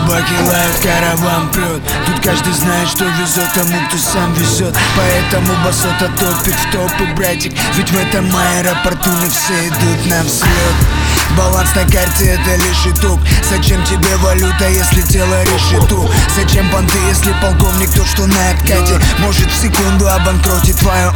Собаки лают, караван прет. Тут каждый знает, что везет тому, кто сам везет. Поэтому басота топит в топы, братик. Ведь в этом аэропорту не все идут на взлет. Баланс на карте — это лишь итог. Зачем тебе валюта, если тело решету? Зачем банды, если полковник тот, что на откате? Может в секунду обанкротить твое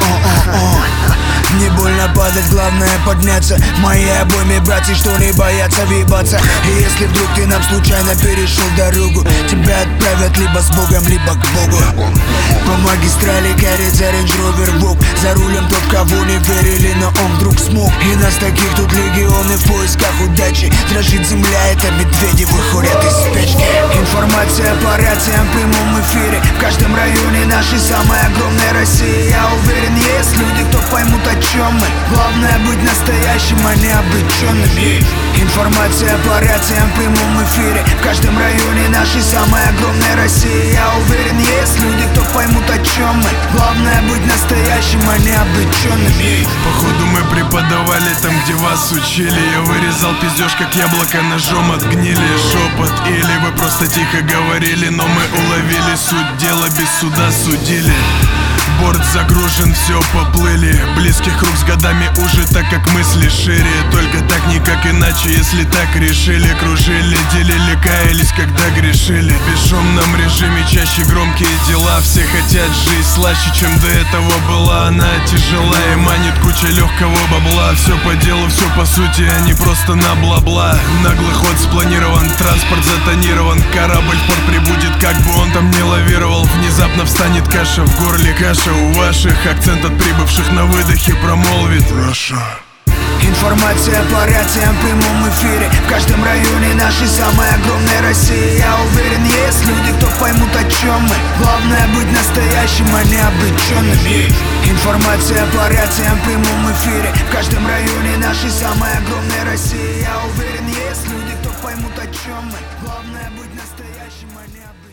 Не больно падать, главное подняться. В моей обойме братья, что не боятся въебаться. И если вдруг ты нам случайно перешел дорогу, тебя отправят либо с Богом, либо к Богу. По магистрали горится Range Rover Vogue. За рулем тот, кого не верили, но он вдруг смог. И нас таких тут легионы в поисках удачи. Дрожит земля, это медведи выходят из спячки. Информация по рациям в прямом эфире. В каждом районе нашей самой огромной России. Я уверен, есть люди, кто поймут, о чем мы. Главное быть настоящим, а не обреченным. Информация по рациям в прямом эфире. В каждом районе нашей самой огромной России. Я уверен, есть люди, кто поймут, о чем мы. Главное быть настоящим, а не обреченным. Походу мы преподавали там, где вас учили. Я вырезал пиздеж, как яблоко ножом от гнили. Шепот или вы просто тихо говорили, но мы уловили суть дела, без суда судили. Борт загружен, все поплыли. Близких рук с годами уже, так как мысли шире. Только так, никак иначе, если так решили. Кружили, делили, каялись, когда грешили. В бесшумном режиме чаще громкие дела. Все хотят жизнь слаще, чем до этого была. Она тяжела и манит куча легкого бабла. Все по делу, все по сути, а не просто на бла-бла. Наглый ход спланирован, транспорт затонирован. Корабль в порт прибудет, как бы он там не лавировал. Внезапно встанет каша в горле, каша у ваших. Акцент от прибывших на выдохе промолвит Russia. Информация по рациям в прямом эфире. В каждом районе нашей самой огромной России. Я уверен, есть люди, кто поймут, о чем мы. Главное быть настоящим, а не обреченным. Информация по рациям в прямом эфире. В каждом районе нашей самой огромной России. Я уверен, есть люди, кто поймут, о чем мы. Главное быть настоящим, а не обреченным.